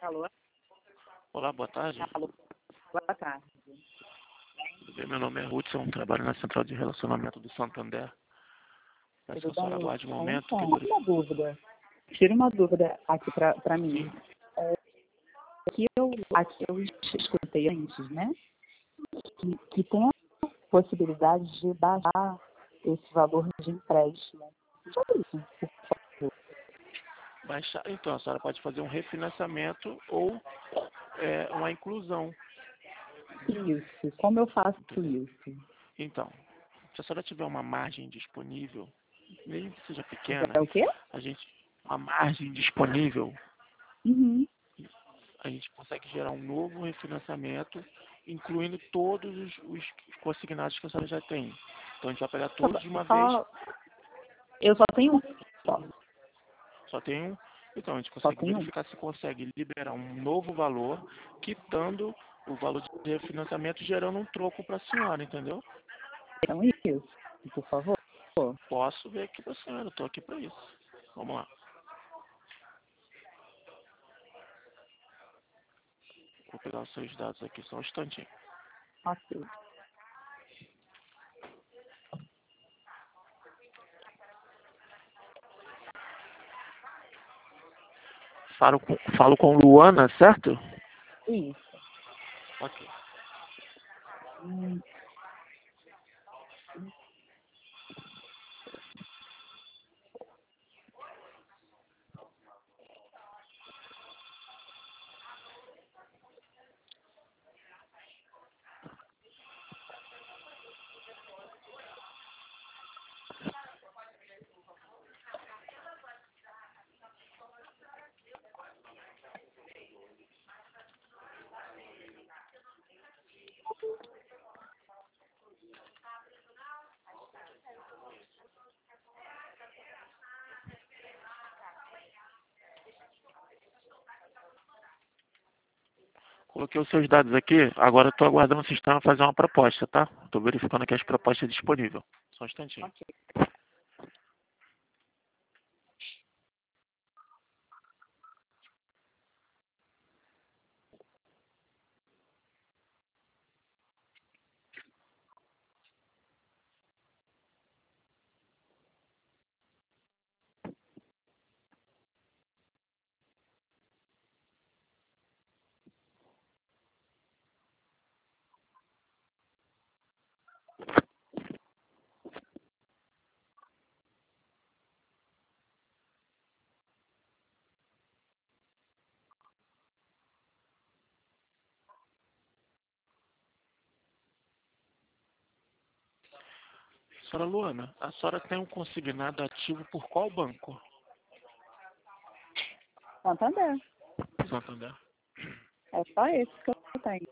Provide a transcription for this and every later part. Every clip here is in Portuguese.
Alô? Olá, boa tarde. Alô? Boa tarde. Meu nome é Hudson, trabalho na Central de Relacionamento do Santander. Peço que a Tudo senhora bem? aguarde um momento. Então, uma dúvida. Tira uma dúvida aqui para mim. Sim, Aqui eu escutei antes, né? Que tem a possibilidade de baixar esse valor de empréstimo. Só isso, por favor. baixar. Então, a senhora pode fazer um refinanciamento ou uma inclusão. Isso. Como eu faço Entendeu? isso? Então, se a senhora tiver uma margem disponível, mesmo que seja pequena, É o quê? uma margem disponível, Uhum. a gente consegue gerar um novo refinanciamento, incluindo todos os consignados que a senhora já tem. Então, a gente vai pegar todos de uma vez. Eu só tenho um. Só tem um. Então, a gente Só consegue tenho um. verificar se consegue liberar um novo valor, quitando o valor de refinanciamento, gerando um troco para a senhora, entendeu? Então, isso. Por favor. Posso ver aqui para a senhora, eu estou aqui para isso. Vamos lá. Vou pegar os seus dados aqui só um instantinho. Ok. Falo com Luana, certo? Isso. Ok. Hum, Coloquei os seus dados aqui, agora estou aguardando o sistema fazer uma proposta, tá? Estou verificando aqui as propostas disponíveis. Só um instantinho. ok. Senhora Luana, a senhora tem um consignado ativo por qual banco? Santander. Santander. É só esse que eu tenho.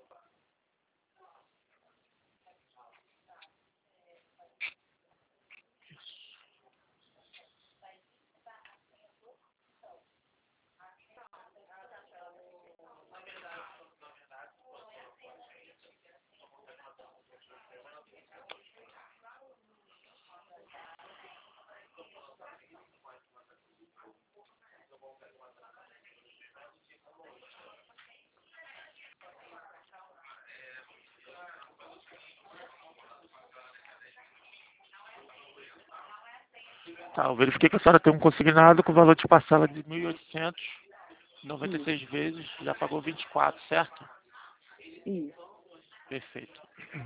Tá, eu verifiquei que a senhora tem um consignado com valor de parcela de 1.896 Isso. vezes, já pagou 24, certo? Isso. Perfeito.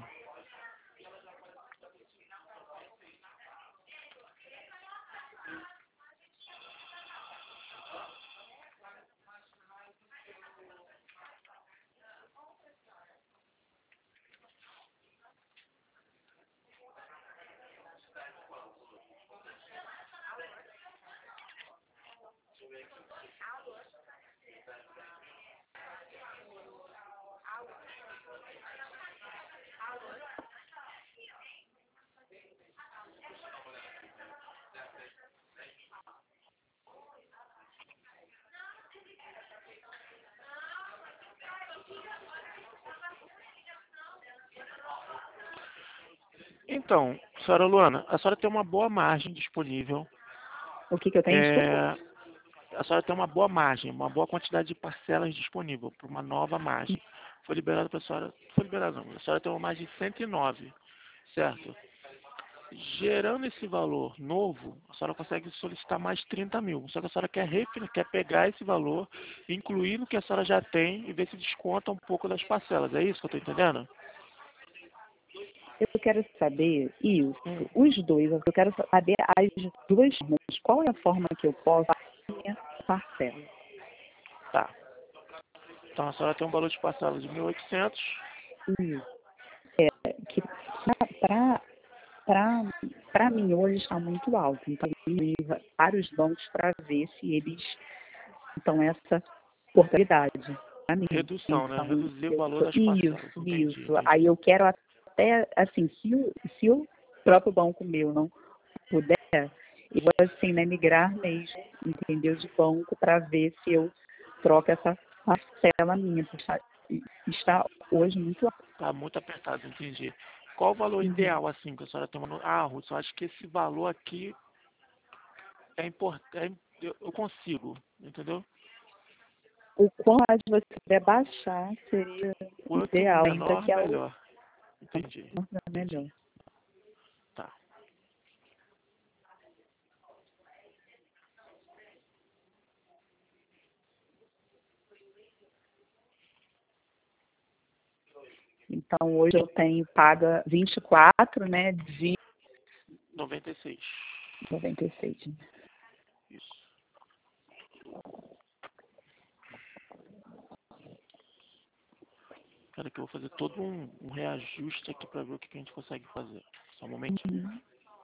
Então, senhora Luana, a senhora tem uma boa margem disponível. O que eu tenho? Desculpa. a senhora tem uma boa margem, uma boa quantidade de parcelas disponível para uma nova margem. Foi liberado para a senhora, foi liberado não, a senhora tem uma margem de 109, certo? Gerando esse valor novo, a senhora consegue solicitar mais 30 mil. Só que a senhora quer pegar esse valor, incluir no que a senhora já tem e ver se desconta um pouco das parcelas. É isso que eu estou entendendo? Eu quero saber isso, Hum, os dois, eu quero saber as duas formas. Qual é a forma que eu posso fazer a minha parcela? tá. Então a senhora tem um valor de parcela de 1.800. Isso. Que para mim hoje está muito alto. Então, eu ia para os bancos para ver se eles então essa oportunidade para mim. Redução, né? Então, Reduzir o valor das parcelas. Entendi, isso. Aí entendi. eu quero até, assim, se o próprio banco meu não puder, eu vou, assim, né, migrar mesmo, entendeu, de banco para ver se eu troco essa parcela minha, porque está hoje muito alto. Tá muito apertado, entendi. Qual o valor Uhum. ideal, assim, que a senhora tem uma... Ah, Ruth, eu acho que esse valor aqui é importante, eu consigo, entendeu? O quanto mais você puder baixar seria Quanto ideal, ainda menor, que a melhor. Entendi, outra é entendi. melhor. Tá. Então, hoje eu tenho paga 24, né, de 96. 96. Isso. Cara, que eu vou fazer todo um reajuste aqui pra ver o que a gente consegue fazer. Só um momentinho. Uhum.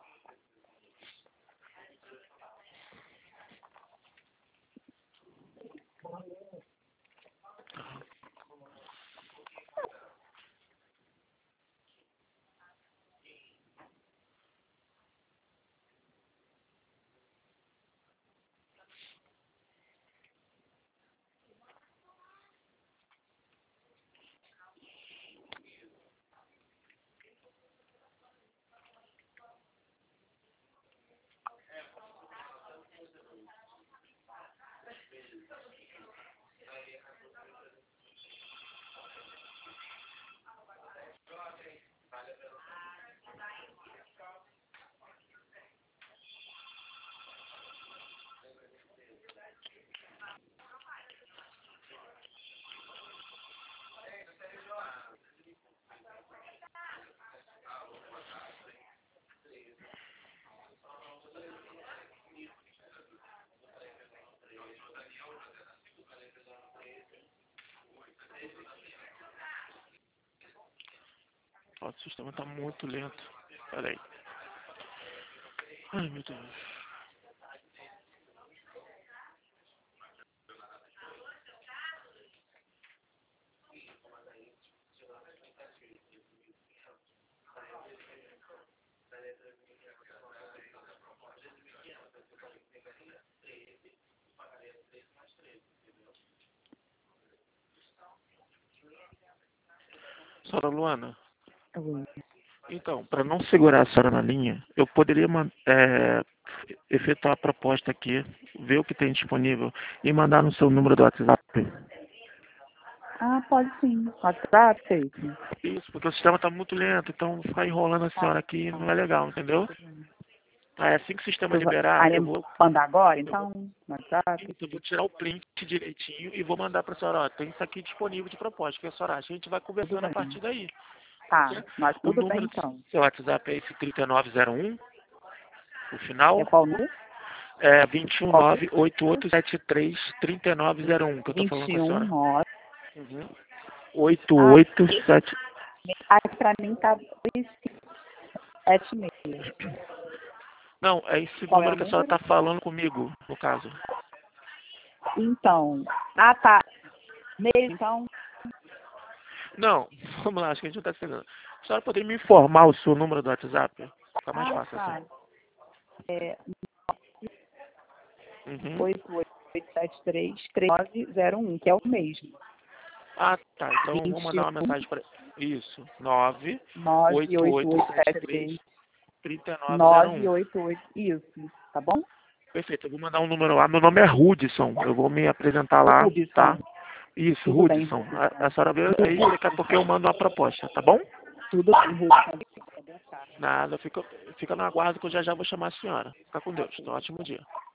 Ó, o sistema tá muito lento. Pera aí. Ai, meu Deus. Senhora Luana, Oi. então, para não segurar a senhora na linha, eu poderia efetuar a proposta aqui, ver o que tem disponível e mandar no seu número do WhatsApp. Ah, pode sim. WhatsApp, feito. Isso, porque o sistema está muito lento, então ficar enrolando a Tá senhora aqui não bom. é legal, entendeu? Tudo bem. Aí assim que o sistema Você liberar, vai me mandar agora, então, no WhatsApp? eu vou tirar o print direitinho e vou mandar para a senhora, ó, tem isso aqui disponível de proposta, que a senhora acha? A gente vai Tudo conversando a bem. partir daí. Pode Tá, ser? mas O tudo bem, número do então. seu WhatsApp é esse 3901, o É final qual número? é Qual? 21988733901, que eu tô falando com a 21, senhora. 9. Uhum. Ah, 887. aqui pra mim tá 76. Não, é esse Qual é o número que a senhora número? tá falando comigo, no caso. Então, ah, tá. Meio, então, Não, vamos lá, acho que a gente não tá entendendo. A senhora poderia me informar o seu número do WhatsApp? Fica mais ah, fácil assim. tá. É Uhum. 8873-3901, que é o mesmo. Ah, tá. Então eu vou mandar uma 21 mensagem para isso. 98873 98873 3901. 988. Isso, tá bom? Perfeito, eu vou mandar um número lá. Meu nome é Hudson. Eu vou me apresentar lá, Hudson. tá? Isso, Tudo bem, Hudson. A senhora vê aí, daqui a pouco eu mando uma proposta, tá bom? Tudo bem, Hudson. Boa tarde. Nada, fica no aguardo que eu já vou chamar a senhora. Fica com Deus. Tenha um ótimo dia.